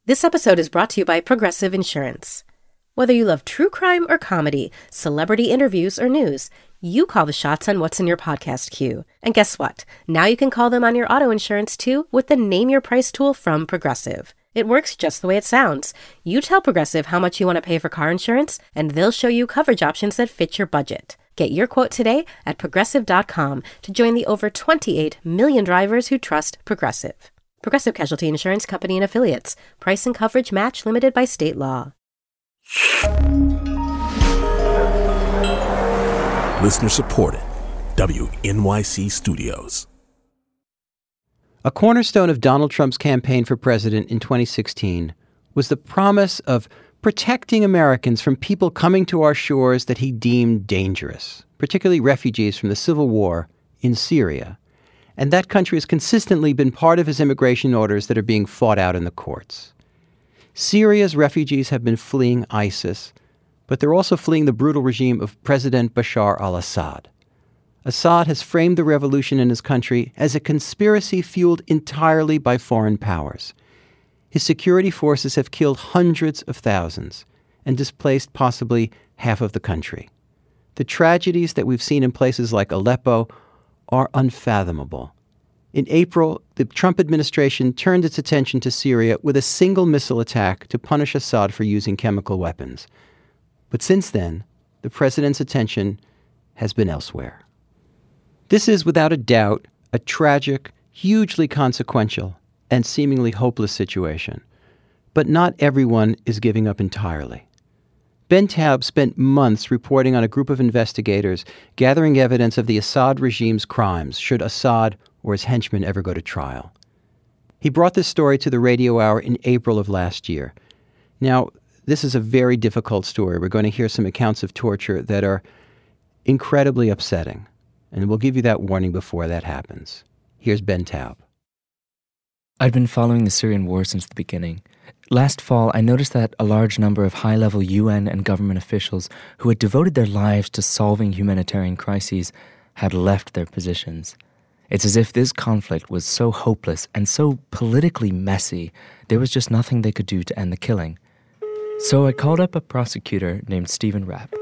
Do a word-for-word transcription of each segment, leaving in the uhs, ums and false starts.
This episode is brought to you by Progressive Insurance. Whether you love true crime or comedy, celebrity interviews or news, you call the shots on what's in your podcast queue. And guess what? Now you can call them on your auto insurance too with the Name Your Price tool from Progressive. It works just the way it sounds. You tell Progressive how much you want to pay for car insurance, and they'll show you coverage options that fit your budget. Get your quote today at progressive dot com to join the over twenty-eight million drivers who trust Progressive. Progressive Casualty Insurance Company and Affiliates. Price and coverage match limited by state law. Listener supported. W N Y C Studios. A cornerstone of Donald Trump's campaign for president in twenty sixteen was the promise of protecting Americans from people coming to our shores that he deemed dangerous, particularly refugees from the civil war in Syria. And that country has consistently been part of his immigration orders that are being fought out in the courts. Syria's refugees have been fleeing ISIS, but they're also fleeing the brutal regime of President Bashar al-Assad. Assad has framed the revolution in his country as a conspiracy fueled entirely by foreign powers. His security forces have killed hundreds of thousands and displaced possibly half of the country. The tragedies that we've seen in places like Aleppo are unfathomable. In April, the Trump administration turned its attention to Syria with a single missile attack to punish Assad for using chemical weapons. But since then, the president's attention has been elsewhere. This is, without a doubt, a tragic, hugely consequential, and seemingly hopeless situation. But not everyone is giving up entirely. Ben Taub spent months reporting on a group of investigators gathering evidence of the Assad regime's crimes should Assad or his henchmen ever go to trial. He brought this story to the Radio Hour in April of last year. Now, this is a very difficult story. We're going to hear some accounts of torture that are incredibly upsetting. And we'll give you that warning before that happens. Here's Ben Taub. I'd been following the Syrian war since the beginning. Last fall, I noticed that a large number of high-level U N and government officials who had devoted their lives to solving humanitarian crises had left their positions. It's as if this conflict was so hopeless and so politically messy, there was just nothing they could do to end the killing. So I called up a prosecutor named Stephen Rapp.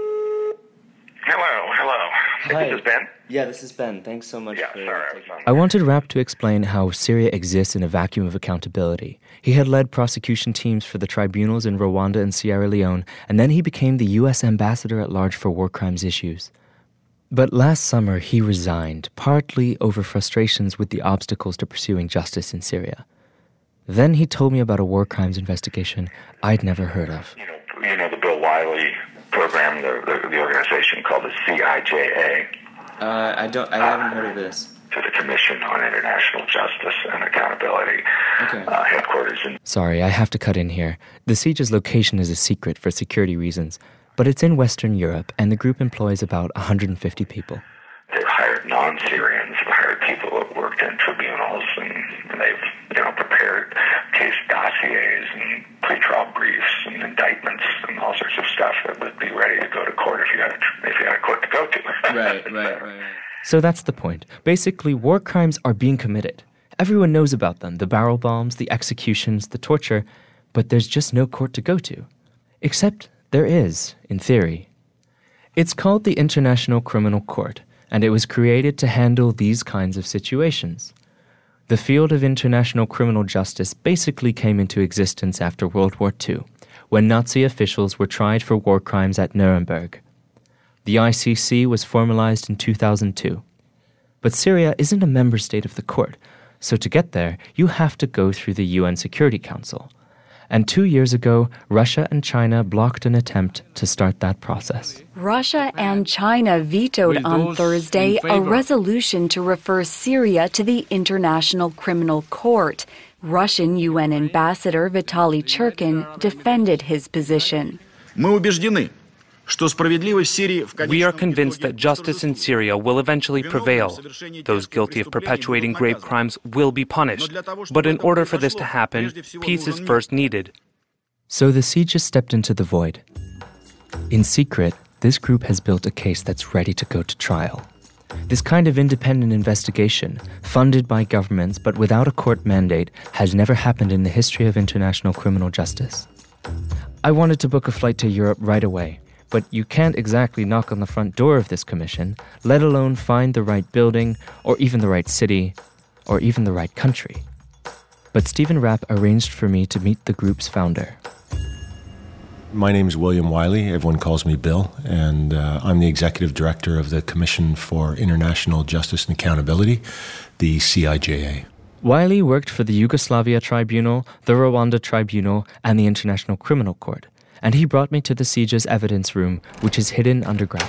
Hello, hello. Hi. This is Ben? Yeah, this is Ben. Thanks so much yeah, for... sorry, I was on. I wanted Rapp to explain how Syria exists in a vacuum of accountability. He had led prosecution teams for the tribunals in Rwanda and Sierra Leone, and then he became the U S ambassador at large for war crimes issues. But last summer, he resigned, partly over frustrations with the obstacles to pursuing justice in Syria. Then he told me about a war crimes investigation I'd never heard of. You know, you know the Bill Wiley program, the, the, the organization called the C I J A? Uh, I don't. I haven't heard of this. To the Commission on International Justice and Accountability, Okay. uh, headquarters in... Sorry, I have to cut in here. The siege's location is a secret for security reasons, but it's in Western Europe, and the group employs about one hundred fifty people. They've hired non-Syrians, they've hired people who have worked in tribunals, and, and they've, you know, prepared case dossiers and pre-trial briefs and indictments and all sorts of stuff that would be ready to go to court if you had a, if you had a court to go to. Right, right, right, right. So that's the point. Basically, war crimes are being committed. Everyone knows about them, the barrel bombs, the executions, the torture, but there's just no court to go to. Except there is, in theory. It's called the International Criminal Court, and it was created to handle these kinds of situations. The field of international criminal justice basically came into existence after World War Two, when Nazi officials were tried for war crimes at Nuremberg. The I C C was formalized in two thousand two. But Syria isn't a member state of the court, so to get there, you have to go through the U N Security Council. And two years ago, Russia and China blocked an attempt to start that process. Russia and China vetoed on Thursday a resolution to refer Syria to the International Criminal Court. Russian U N Ambassador Vitaly Churkin defended his position. We are convinced that justice in Syria will eventually prevail. Those guilty of perpetuating grave crimes will be punished. But in order for this to happen, peace is first needed. So the siege has stepped into the void. In secret, this group has built a case that's ready to go to trial. This kind of independent investigation, funded by governments but without a court mandate, has never happened in the history of international criminal justice. I wanted to book a flight to Europe right away, but you can't exactly knock on the front door of this commission, let alone find the right building, or even the right city, or even the right country. But Stephen Rapp arranged for me to meet the group's founder. My name is William Wiley. Everyone calls me Bill, and uh, I'm the executive director of the Commission for International Justice and Accountability, the C I J A. Wiley worked for the Yugoslavia Tribunal, the Rwanda Tribunal, and the International Criminal Court, and he brought me to the C I J A's evidence room, which is hidden underground.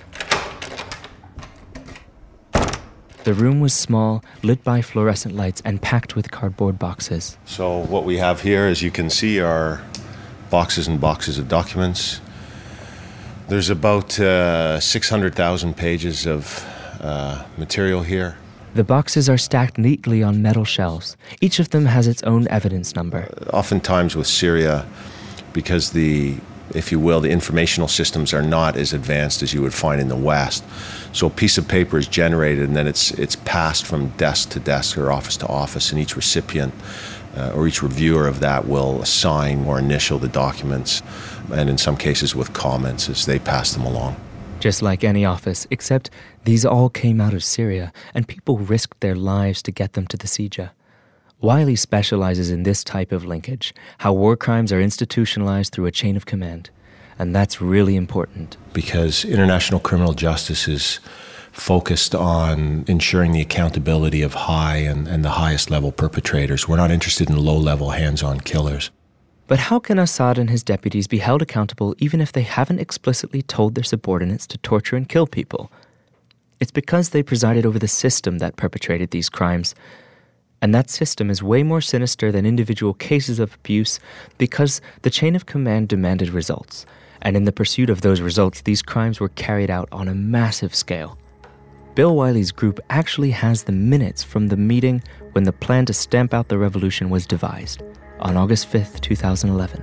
The room was small, lit by fluorescent lights, and packed with cardboard boxes. So what we have here, as you can see, are boxes and boxes of documents. There's about uh, six hundred thousand pages of uh, material here. The boxes are stacked neatly on metal shelves. Each of them has its own evidence number. Uh, oftentimes with Syria, because the, if you will, the informational systems are not as advanced as you would find in the West. So a piece of paper is generated and then it's it's passed from desk to desk or office to office, and each recipient uh, or each reviewer of that will sign or initial the documents, and in some cases with comments as they pass them along. Just like any office, except these all came out of Syria, and people risked their lives to get them to the C I J A. Wiley specializes in this type of linkage, how war crimes are institutionalized through a chain of command. And that's really important. Because international criminal justice is focused on ensuring the accountability of high and, and the highest level perpetrators. We're not interested in low-level hands-on killers. But how can Assad and his deputies be held accountable even if they haven't explicitly told their subordinates to torture and kill people? It's because they presided over the system that perpetrated these crimes. And that system is way more sinister than individual cases of abuse because the chain of command demanded results. And in the pursuit of those results, these crimes were carried out on a massive scale. Bill Wiley's group actually has the minutes from the meeting when the plan to stamp out the revolution was devised, on August fifth, two thousand eleven.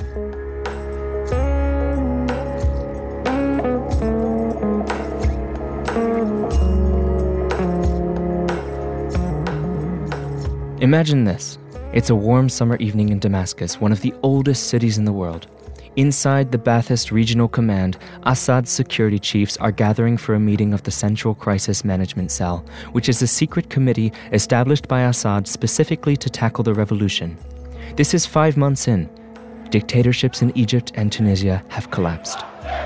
Imagine this. It's a warm summer evening in Damascus, one of the oldest cities in the world. Inside the Ba'athist Regional Command, Assad's security chiefs are gathering for a meeting of the Central Crisis Management Cell, which is a secret committee established by Assad specifically to tackle the revolution. This is five months in. Dictatorships in Egypt and Tunisia have collapsed.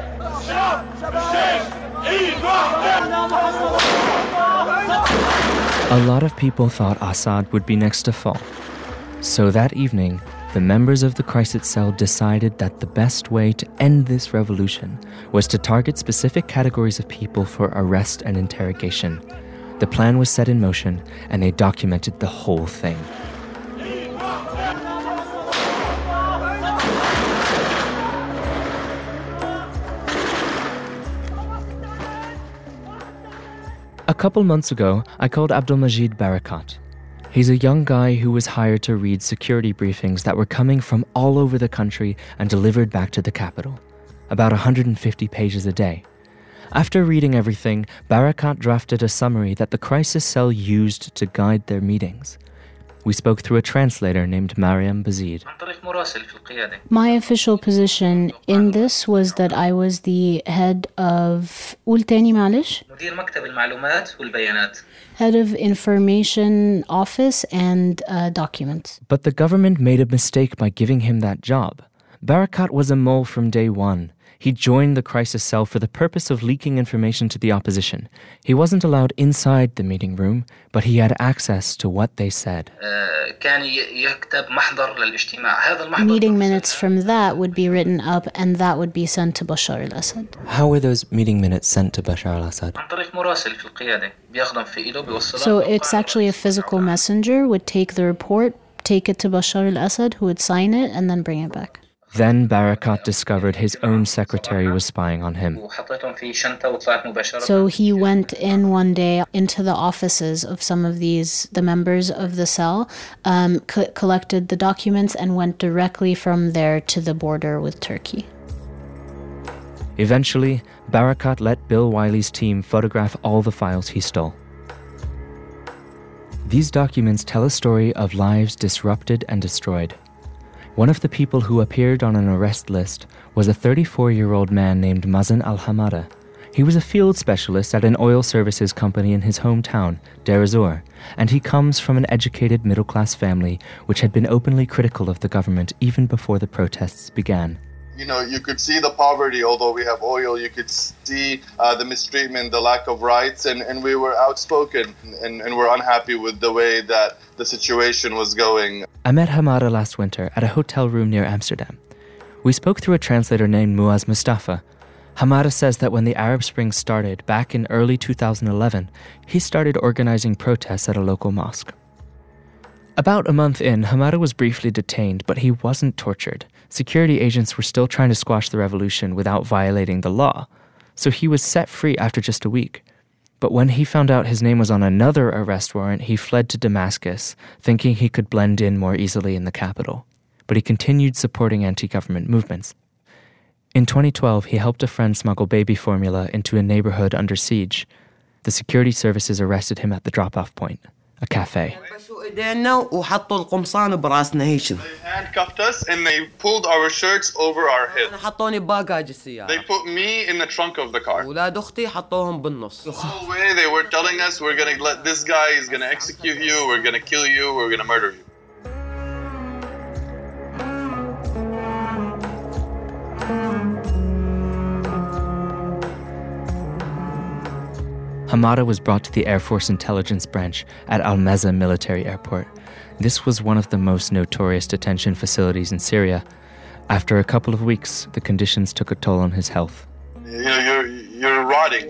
A lot of people thought Assad would be next to fall. So that evening, the members of the crisis cell decided that the best way to end this revolution was to target specific categories of people for arrest and interrogation. The plan was set in motion, and they documented the whole thing. A couple months ago, I called Abdelmajid Barakat. He's a young guy who was hired to read security briefings that were coming from all over the country and delivered back to the capital. About one hundred fifty pages a day. After reading everything, Barakat drafted a summary that the crisis cell used to guide their meetings. We spoke through a translator named Mariam Bazid. My official position in this was that I was the head of قول تاني معلش head of information office and uh, documents. But the government made a mistake by giving him that job. Barakat was a mole from day one. He joined the crisis cell for the purpose of leaking information to the opposition. He wasn't allowed inside the meeting room, but he had access to what they said. Meeting minutes from that would be written up, and that would be sent to Bashar al-Assad. How were those meeting minutes sent to Bashar al-Assad? So it's actually a physical messenger would take the report, take it to Bashar al-Assad, who would sign it, and then bring it back. Then Barakat discovered his own secretary was spying on him. So he went in one day into the offices of some of these, the members of the cell, um, co- collected the documents and went directly from there to the border with Turkey. Eventually, Barakat let Bill Wiley's team photograph all the files he stole. These documents tell a story of lives disrupted and destroyed. One of the people who appeared on an arrest list was a thirty-four-year-old man named Mazen Al-Hamada. He was a field specialist at an oil services company in his hometown, Deir ez-Zor, and he comes from an educated middle-class family which had been openly critical of the government even before the protests began. You know, you could see the poverty, although we have oil, you could see uh, the mistreatment, the lack of rights, and, and we were outspoken and, and we're unhappy with the way that the situation was going. I met Hamada last winter at a hotel room near Amsterdam. We spoke through a translator named Muaz Mustafa. Hamada says that when the Arab Spring started back in early two thousand eleven, he started organizing protests at a local mosque. About a month in, Hamada was briefly detained, but he wasn't tortured. Security agents were still trying to squash the revolution without violating the law, so he was set free after just a week. But when he found out his name was on another arrest warrant, he fled to Damascus, thinking he could blend in more easily in the capital. But he continued supporting anti-government movements. In twenty twelve, he helped a friend smuggle baby formula into a neighborhood under siege. The security services arrested him at the drop-off point, a cafe. They handcuffed us and they pulled our shirts over our heads. They put me in the trunk of the car. The whole way they were telling us, we're going to let this guy, he's going to execute you, we're going to kill you, we're going to murder you. Hamada was brought to the Air Force Intelligence Branch at Al-Meza Military Airport. This was one of the most notorious detention facilities in Syria. After a couple of weeks, the conditions took a toll on his health. You know, you're, you're rotting.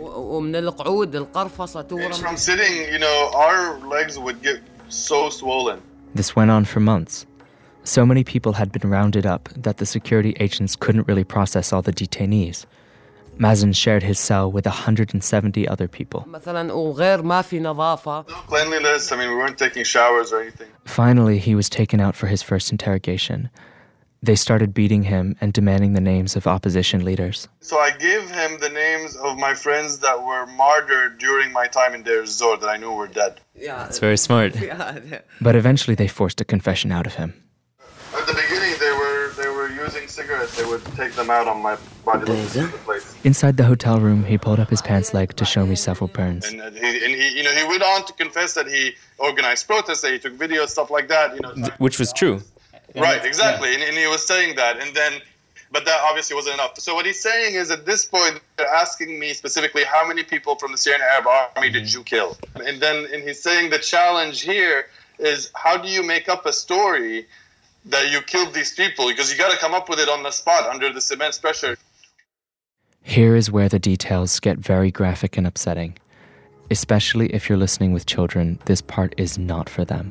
From sitting, you know, our legs would get so swollen. This went on for months. So many people had been rounded up that the security agents couldn't really process all the detainees. Mazen shared his cell with one hundred seventy other people. No cleanliness, I mean, we weren't taking showers or anything. Finally, he was taken out for his first interrogation. They started beating him and demanding the names of opposition leaders. So I gave him the names of my friends that were martyred during my time in Deir ez-Zor that I knew were dead. Yeah, that's very smart. Yeah. But eventually they forced a confession out of him. At the beginning, they were they were using cigarettes. They would take them out on my body. Inside the hotel room, he pulled up his pants leg to show me several burns. And, he, and he, you know, he went on to confess that he organized protests, that he took videos, stuff like that. You know, which was true. Right, exactly. And, and he was saying that, and then, but that obviously wasn't enough. So what he's saying is, at this point, they're asking me specifically, how many people from the Syrian Arab Army did you kill? And then, and he's saying the challenge here is, how do you make up a story that you killed these people? Because you got to come up with it on the spot under this immense pressure. Here is where the details get very graphic and upsetting. Especially if you're listening with children, this part is not for them.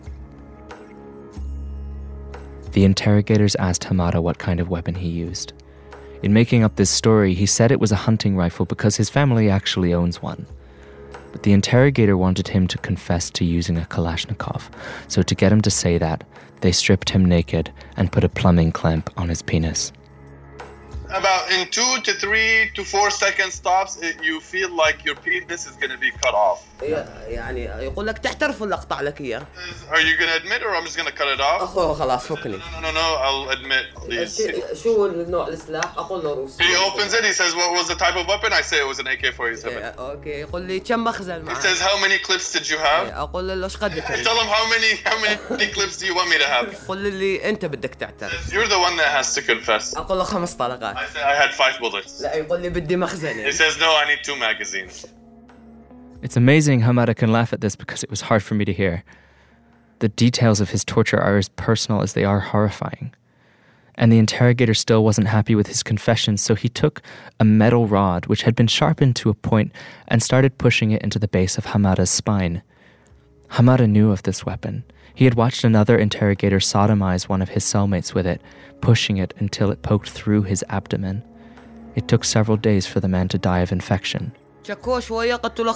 The interrogators asked Hamada what kind of weapon he used. In making up this story, he said it was a hunting rifle because his family actually owns one. But the interrogator wanted him to confess to using a Kalashnikov, so to get him to say that, they stripped him naked and put a plumbing clamp on his penis. About in two to three to four second stops, it, you feel like your penis is going to be cut off. يعني يقول لك تحترف ولا أقطع لك إياه. Are you going to admit or I'm just going to cut it off? أخو خلاص فكني. No, no, no, I'll admit, please. شو النوع السلاح؟ أقول له روسي. He opens it, he says, what was the type of weapon? I say it was an A K forty-seven. Okay, يقول لي كم مخزن معك؟ He says, how many clips did you have? أقول له إيش قدك؟ I tell him, how many, how many clips do you want me to have? يقول لي أنت بدك تعترف. You're the one that has to confess. أقول له خمس طلقات. I say, I had five bullets. لا يقول لي بدي مخزن. He says, no, I need two magazines. It's amazing Hamada can laugh at this because it was hard for me to hear. The details of his torture are as personal as they are horrifying. And the interrogator still wasn't happy with his confession, so he took a metal rod, which had been sharpened to a point, and started pushing it into the base of Hamada's spine. Hamada knew of this weapon. He had watched another interrogator sodomize one of his cellmates with it, pushing it until it poked through his abdomen. It took several days for the man to die of infection. As soon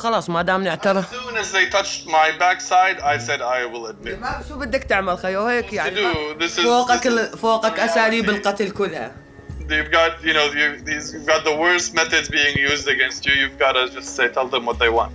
as they touched my backside, I said I will admit. You've got, you know, you, these, you've got the worst methods being used against you. You've got to just say, tell them what they want.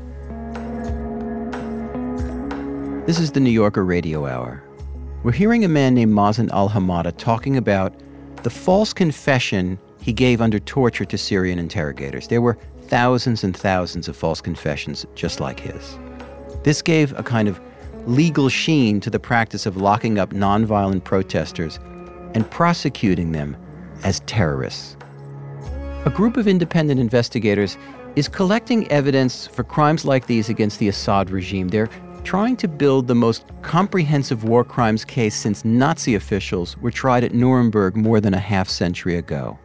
This is the New Yorker Radio Hour. We're hearing a man named Mazen al-Hamada talking about the false confession he gave under torture to Syrian interrogators. There were thousands and thousands of false confessions just like his. This gave a kind of legal sheen to the practice of locking up nonviolent protesters and prosecuting them as terrorists. A group of independent investigators is collecting evidence for crimes like these against the Assad regime. They're trying to build the most comprehensive war crimes case since Nazi officials were tried at Nuremberg more than a half century ago.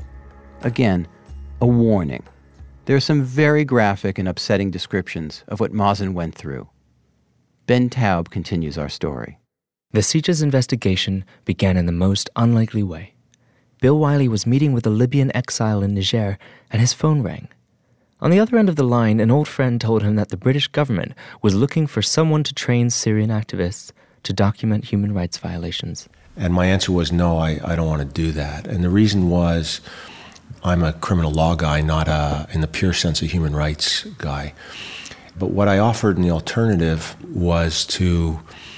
Again, a warning. There are some very graphic and upsetting descriptions of what Mazen went through. Ben Taub continues our story. The Sitges investigation began in the most unlikely way. Bill Wiley was meeting with a Libyan exile in Niger, and his phone rang. On the other end of the line, an old friend told him that the British government was looking for someone to train Syrian activists to document human rights violations. And my answer was, no, I, I don't want to do that. And the reason was, I'm a criminal law guy, not a, in the pure sense, a human rights guy. But what I offered in the alternative was to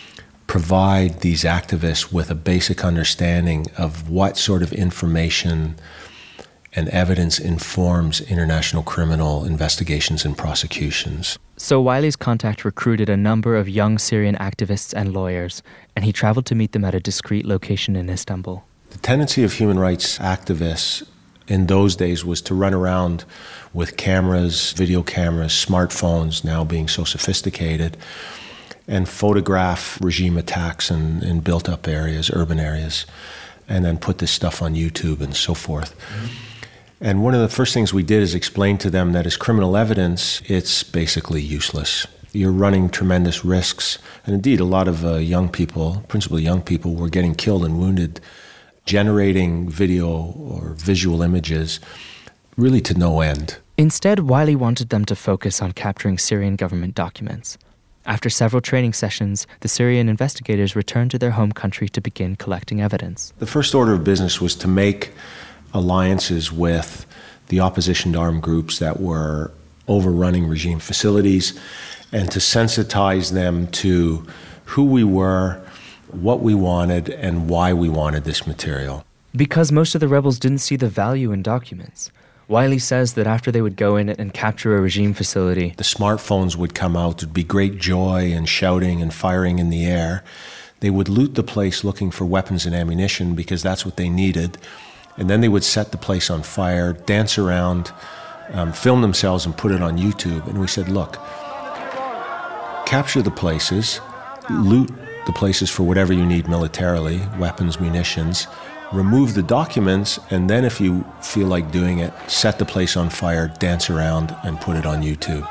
provide these activists with a basic understanding of what sort of information and evidence informs international criminal investigations and prosecutions. So Wiley's contact recruited a number of young Syrian activists and lawyers, and he traveled to meet them at a discreet location in Istanbul. The tendency of human rights activists in those days was to run around with cameras, video cameras, smartphones now being so sophisticated, and photograph regime attacks in, in built-up areas, urban areas, and then put this stuff on YouTube and so forth. Mm-hmm. And one of the first things we did is explain to them that as criminal evidence, it's basically useless. You're running tremendous risks. And indeed, a lot of uh, young people, principally young people, were getting killed and wounded generating video or visual images really to no end. Instead, Wiley wanted them to focus on capturing Syrian government documents. After several training sessions, the Syrian investigators returned to their home country to begin collecting evidence. The first order of business was to make alliances with the opposition to armed groups that were overrunning regime facilities and to sensitize them to who we were, what we wanted, and why we wanted this material. Because most of the rebels didn't see the value in documents. Wiley says that after they would go in and capture a regime facility, the smartphones would come out. There'd be great joy and shouting and firing in the air. They would loot the place looking for weapons and ammunition because that's what they needed. And then they would set the place on fire, dance around, um, film themselves and put it on YouTube. And we said, look, capture the places, loot the places for whatever you need militarily, weapons, munitions, remove the documents, and then if you feel like doing it, set the place on fire, dance around, and put it on YouTube.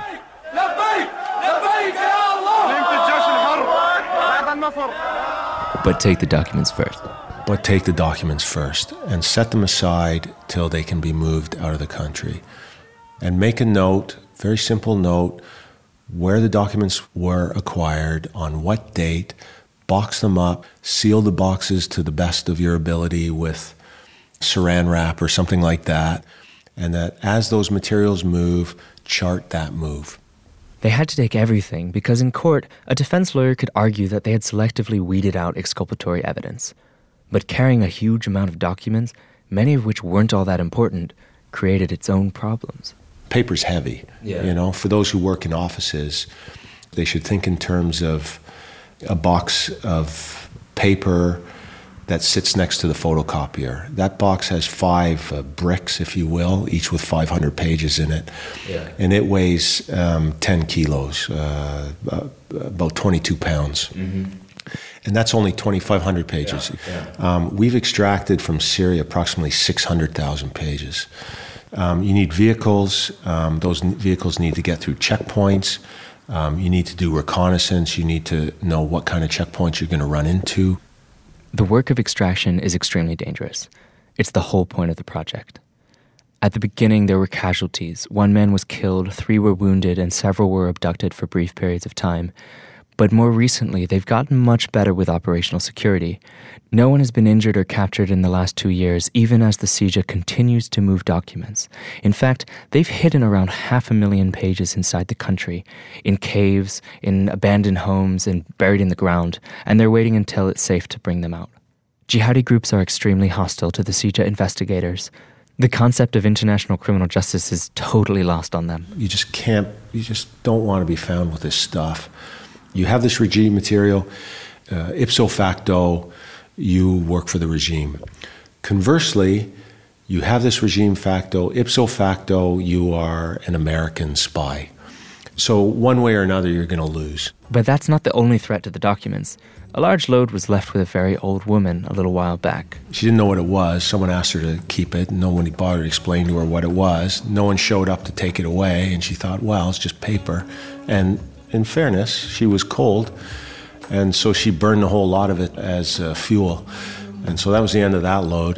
But take the documents first. But take the documents first and set them aside till they can be moved out of the country. And make a note, very simple note, where the documents were acquired, on what date, box them up, seal the boxes to the best of your ability with saran wrap or something like that, and that as those materials move, chart that move. They had to take everything because in court, a defense lawyer could argue that they had selectively weeded out exculpatory evidence. But carrying a huge amount of documents, many of which weren't all that important, created its own problems. Paper's heavy. Yeah. You know, for those who work in offices, they should think in terms of a box of paper that sits next to the photocopier. That box has five uh, bricks, if you will, each with five hundred pages in it. Yeah. And it weighs um, ten kilos, uh, uh, about twenty-two pounds. Mm-hmm. And that's only twenty-five hundred pages. Yeah, yeah. Um, we've extracted from Syria approximately six hundred thousand pages. Um, you need vehicles. Um, those vehicles need to get through checkpoints. Um, you need to do reconnaissance. You need to know what kind of checkpoints you're going to run into. The work of extraction is extremely dangerous. It's the whole point of the project. At the beginning, there were casualties. One man was killed, three were wounded, and several were abducted for brief periods of time. But more recently, they've gotten much better with operational security. No one has been injured or captured in the last two years, even as the C I J A continues to move documents. In fact, they've hidden around half a million pages inside the country, in caves, in abandoned homes, and buried in the ground, and they're waiting until it's safe to bring them out. Jihadi groups are extremely hostile to the C I J A investigators. The concept of international criminal justice is totally lost on them. You just can't, you just don't want to be found with this stuff. You have this regime material, uh, ipso facto, you work for the regime. Conversely, you have this regime facto, ipso facto, you are an American spy. So one way or another, you're going to lose. But that's not the only threat to the documents. A large load was left with a very old woman a little while back. She didn't know what it was. Someone asked her to keep it. No one bothered to explain to her what it was. No one showed up to take it away, and she thought, well, it's just paper. And in fairness, she was cold, and so she burned a whole lot of it as uh, fuel. And so that was the end of that load.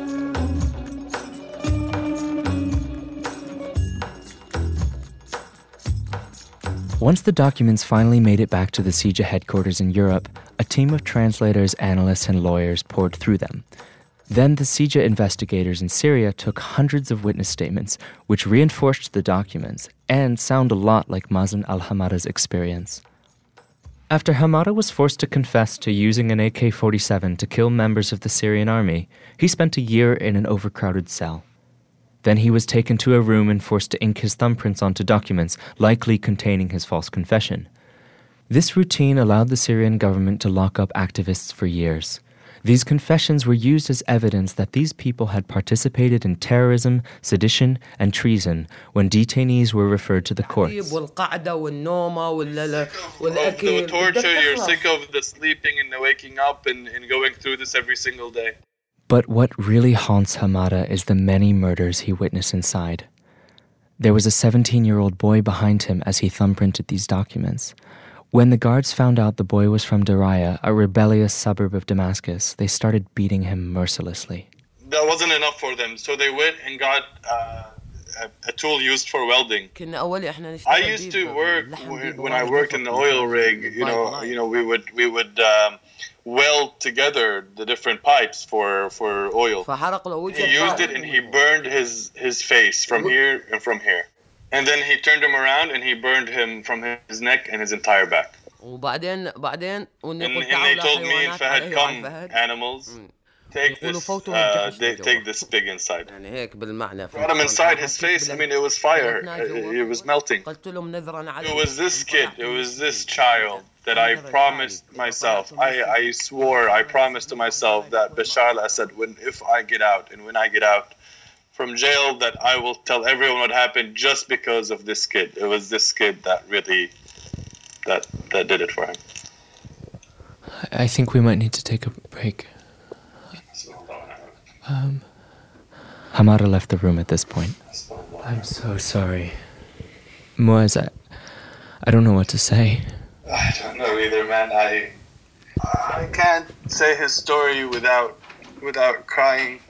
Once the documents finally made it back to the C I J A headquarters in Europe, a team of translators, analysts, and lawyers poured through them. Then the C I J A investigators in Syria took hundreds of witness statements, which reinforced the documents and sound a lot like Mazen al-Hamada's experience. After Hamada was forced to confess to using an A K forty-seven to kill members of the Syrian army, he spent a year in an overcrowded cell. Then he was taken to a room and forced to ink his thumbprints onto documents, likely containing his false confession. This routine allowed the Syrian government to lock up activists for years. These confessions were used as evidence that these people had participated in terrorism, sedition, and treason when detainees were referred to the courts. The torture, you're sick of the sleeping and the waking up and, and going through this every single day. But what really haunts Hamada is the many murders he witnessed inside. There was a seventeen-year-old boy behind him as he thumbprinted these documents. When the guards found out the boy was from Daraya, a rebellious suburb of Damascus, they started beating him mercilessly. That wasn't enough for them, so they went and got uh, a, a tool used for welding. I used to work when I worked in the oil rig. You know, you know, we would we would um, weld together the different pipes for for oil. He used it and he burned his his face from here and from here. And then he turned him around and he burned him from his neck and his entire back. And, and they told me, Fahad, come, animals, take this, uh, they, take this pig inside. Brought him inside his face. I mean, it was fire. It, it was melting. It was this kid, it was this child that I promised myself. I, I swore, I promised to myself that Bashar al-Assad, when, if I get out and when I get out from jail, that I will tell everyone what happened just because of this kid. It was this kid that really, that that did it for him. I think we might need to take a break. Um, Hamada left the room at this point. I'm so sorry. Moaz, I, I don't know what to say. I don't know either, man. I I can't say his story without without crying.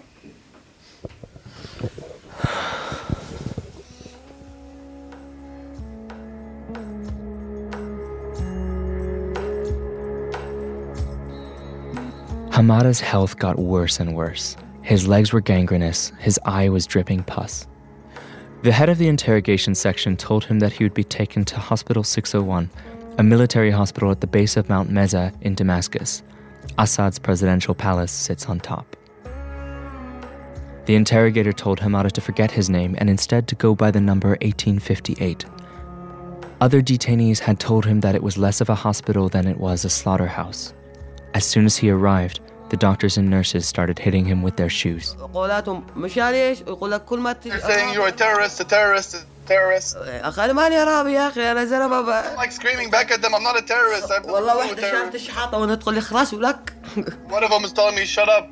Hamada's health got worse and worse. His legs were gangrenous, his eye was dripping pus. The head of the interrogation section told him that he would be taken to Hospital six oh one, a military hospital at the base of Mount Meza in Damascus. Assad's presidential palace sits on top. The interrogator told Hamada to forget his name and instead to go by the number eighteen fifty-eight. Other detainees had told him that it was less of a hospital than it was a slaughterhouse. As soon as he arrived, the doctors and nurses started hitting him with their shoes. They're saying you're a terrorist, a terrorist, a terrorist. I'm like screaming back at them, I'm not a terrorist. I'm not a terrorist. One of them is telling me, shut up.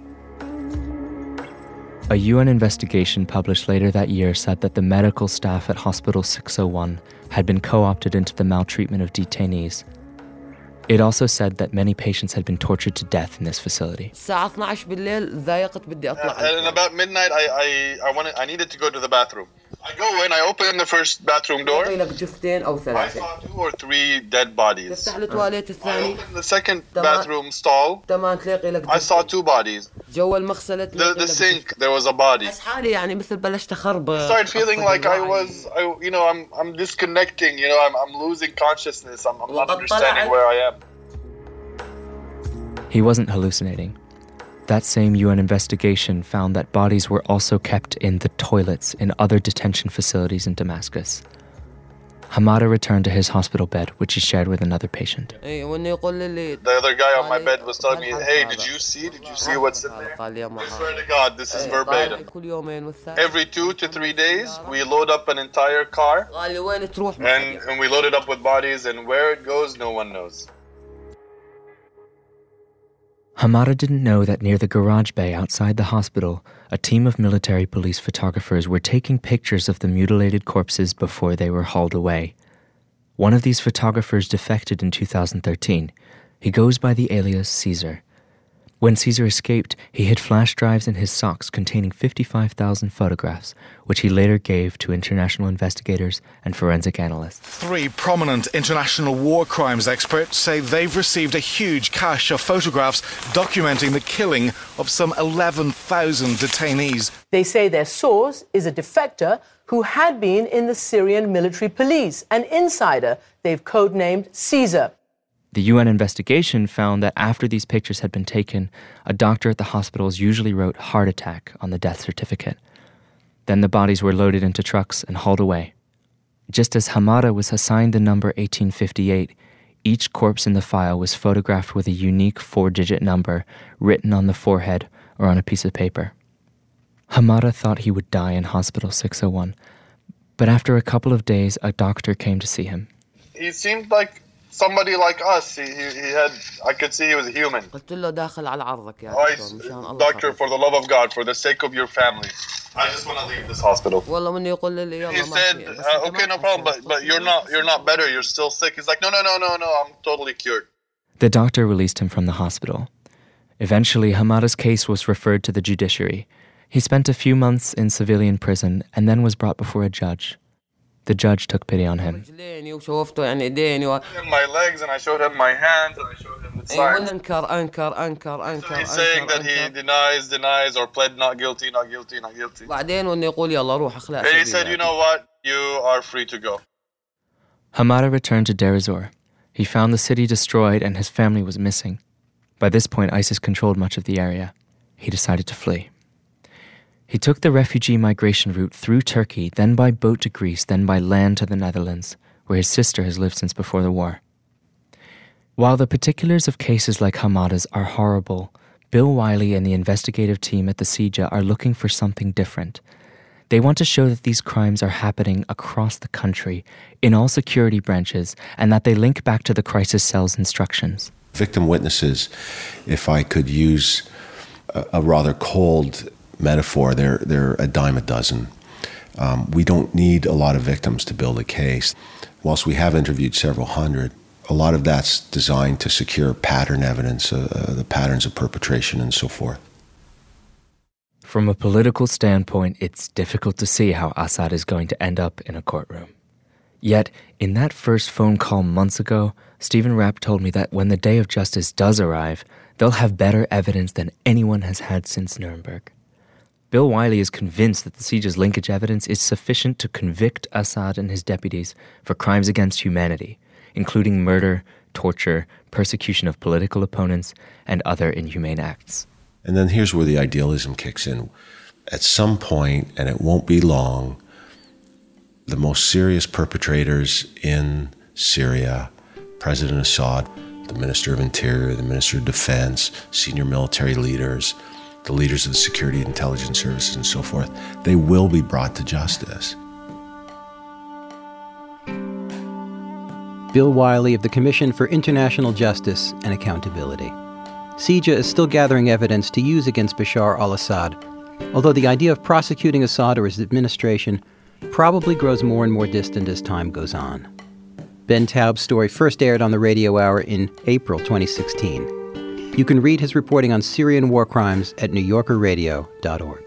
A U N investigation published later that year said that the medical staff at Hospital six oh one had been co-opted into the maltreatment of detainees. It also said that many patients had been tortured to death in this facility. Uh, and about midnight, I, I, I, wanted, I needed to go to the bathroom. I go in, I open the first bathroom door. I saw two or three dead bodies. I opened the second bathroom stall. I saw two bodies. The, the sink, there was a body. I started feeling like I was, I, you know, I'm, I'm disconnecting, you know, I'm, I'm losing consciousness. I'm, I'm not understanding where I am. He wasn't hallucinating. That same U N investigation found that bodies were also kept in the toilets in other detention facilities in Damascus. Hamada returned to his hospital bed, which he shared with another patient. The other guy on my bed was telling me, hey, did you see? Did you see what's in there? I swear to God, this is verbatim. Every two to three days, we load up an entire car, and, and we load it up with bodies, and where it goes, no one knows. Hamada didn't know that near the garage bay outside the hospital, a team of military police photographers were taking pictures of the mutilated corpses before they were hauled away. One of these photographers defected in two thousand thirteen. He goes by the alias Caesar. When Caesar escaped, he hid flash drives in his socks containing fifty-five thousand photographs, which he later gave to international investigators and forensic analysts. Three prominent international war crimes experts say they've received a huge cache of photographs documenting the killing of some eleven thousand detainees. They say their source is a defector who had been in the Syrian military police, an insider they've codenamed Caesar. The U N investigation found that after these pictures had been taken, a doctor at the hospitals usually wrote heart attack on the death certificate. Then the bodies were loaded into trucks and hauled away. Just as Hamada was assigned the number eighteen fifty-eight, each corpse in the file was photographed with a unique four-digit number written on the forehead or on a piece of paper. Hamada thought he would die in Hospital six oh one, but after a couple of days, a doctor came to see him. He seemed like somebody like us. He, he, he had, I could see he was a human. I, doctor, for the love of God, for the sake of your family, I just want to leave this hospital. He said, uh, okay, no problem, but, but you're not you're not better, you're still sick. He's like, no, no, no, no, no, I'm totally cured. The doctor released him from the hospital. Eventually, Hamada's case was referred to the judiciary. He spent a few months in civilian prison and then was brought before a judge. The judge took pity on him. I showed him my legs and I showed him my hands and I showed him the signs. So he's saying that he denies, denies, or pled not guilty, not guilty, not guilty. And he said, you know what, you are free to go. Hamada returned to Deir ez-Zor. He found the city destroyed and his family was missing. By this point, ISIS controlled much of the area. He decided to flee. He took the refugee migration route through Turkey, then by boat to Greece, then by land to the Netherlands, where his sister has lived since before the war. While the particulars of cases like Hamada's are horrible, Bill Wiley and the investigative team at the C I J A are looking for something different. They want to show that these crimes are happening across the country, in all security branches, and that they link back to the crisis cell's instructions. Victim witnesses, if I could use a, a rather cold metaphor, they're, they're a dime a dozen. Um, we don't need a lot of victims to build a case. Whilst we have interviewed several hundred, a lot of that's designed to secure pattern evidence, uh, uh, the patterns of perpetration and so forth. From a political standpoint, it's difficult to see how Assad is going to end up in a courtroom. Yet, in that first phone call months ago, Stephen Rapp told me that when the day of justice does arrive, they'll have better evidence than anyone has had since Nuremberg. Bill Wiley is convinced that the C I J A's linkage evidence is sufficient to convict Assad and his deputies for crimes against humanity, including murder, torture, persecution of political opponents, and other inhumane acts. And then here's where the idealism kicks in. At some point, and it won't be long, the most serious perpetrators in Syria, President Assad, the Minister of Interior, the Minister of Defense, senior military leaders, the leaders of the security and intelligence services and so forth, they will be brought to justice. Bill Wiley of the Commission for International Justice and Accountability. C I J A is still gathering evidence to use against Bashar al-Assad, although the idea of prosecuting Assad or his administration probably grows more and more distant as time goes on. Ben Taub's story first aired on the Radio Hour in April twenty sixteen. You can read his reporting on Syrian war crimes at new yorker radio dot org.